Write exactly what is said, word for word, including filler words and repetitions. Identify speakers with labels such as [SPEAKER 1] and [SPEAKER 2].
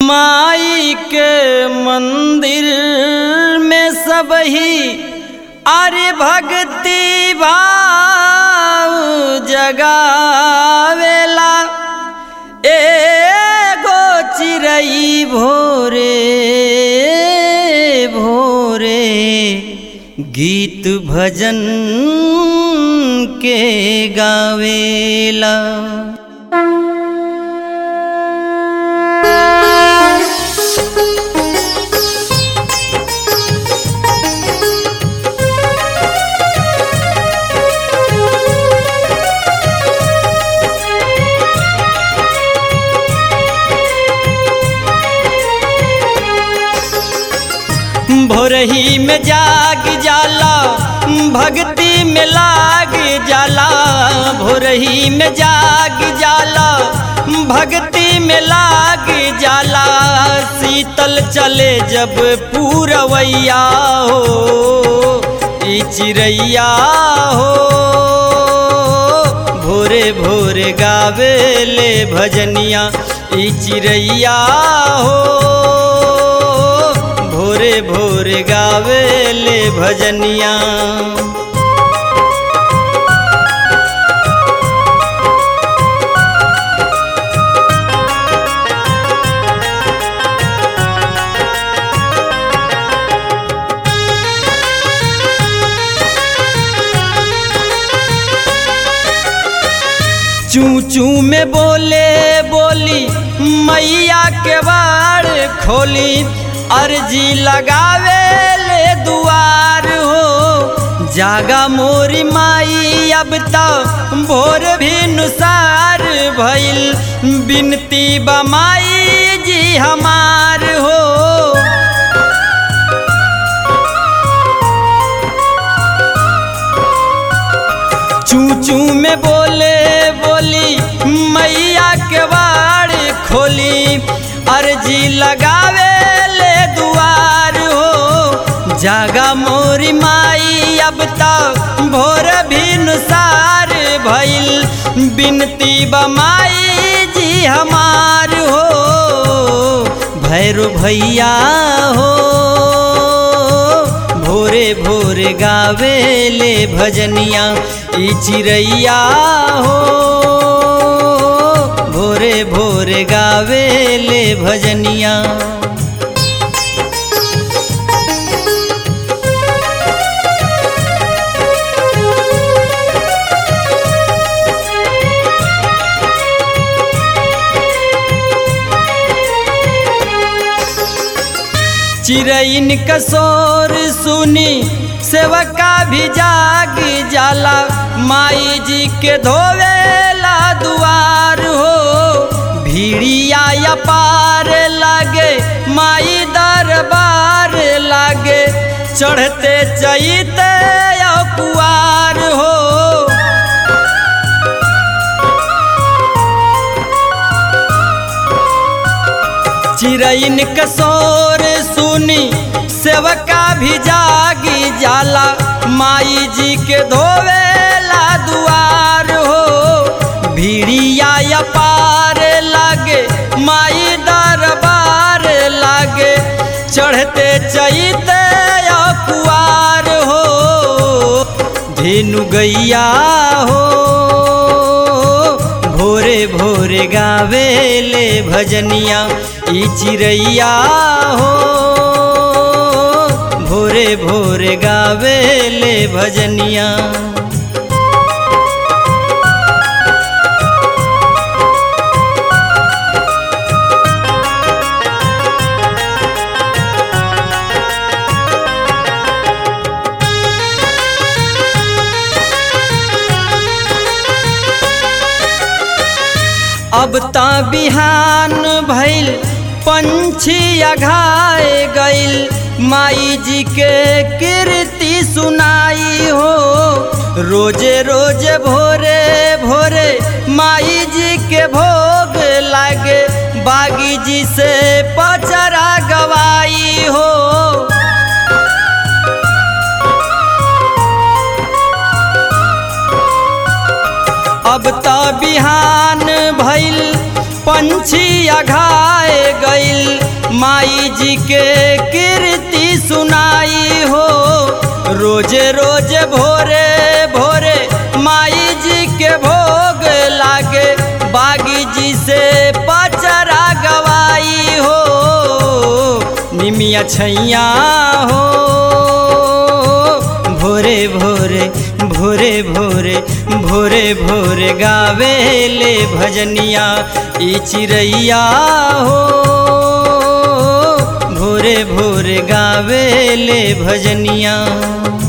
[SPEAKER 1] माई के मंदिर में सबही अरे भक्ति भाव जगावेला। एगो चिरई भोरे भोरे गीत भजन के गावेला। भोरही में जाग जाला भक्ति में लाग जाला। भोरही में जाग जाला भक्ति में लाग जाला। शीतल चले जब पूरवैया हो ई चिरैया हो। भोरे भोरे गावेले भजनिया ई चिरैया हो। भोरे भोरे गावेले भजनिया। चू चू में बोले बोली मैया के बाड़ खोली। अर्जी लगावे ले दुआर हो जागा मोरी माई। अब तो भोर भी नुसार भइल बिनती बमाई जी हमार हो। चू चू में बोले बोली मैया के बाड़ खोली। अर्जी लगावे दुआर हो जागा मोरी माई। अब तक भोर भी नुसार भइल बिनती बमाई जी हमार हो। भैरो भैया हो भोरे भोरे गावेले भजनिया ई चिरैया हो। भोरे भोरे गावेले भजनिया। चिरैन का शोर सुनी सेवका भी जाग जाला। माई जी के धोवेला दुआर हो भीड़िया या पार लागे माई दरबार लागे। चढ़ते चैते या कुआर हो चिरैन का शोर सुनी सेवका भी जागी जाला। माई जी के धोवेला दुआर हो भीड़िया या पार लागे माई दरबार लागे। चढ़ते चैते या कुआर हो धेनु गैया हो। भोरे भोरे गावेले भजनिया ई चिरैया हो। भोरे भोरे गावेले भजनिया। अब ता बिहान भइल पंछी अघाए गइल। माई जी के कीर्ति सुनाई हो रोजे रोजे भोरे भोरे माई जी के भोग लागे। बागी जी से पचरा गवाई हो अब तो बिहान भइल पंछी अघाए गइल माई जी के कीर्ति सुनाई हो। रोज रोज भोरे भोरे माई जी के भोग लागे, बागी जी से पचरा गवाई हो। निमिया छैया हो भोरे भोरे भोरे भोरे भोरे भोरे गावे ले भजनिया ई चिरैया हो। भोरे भोरे गावे ले भजनिया।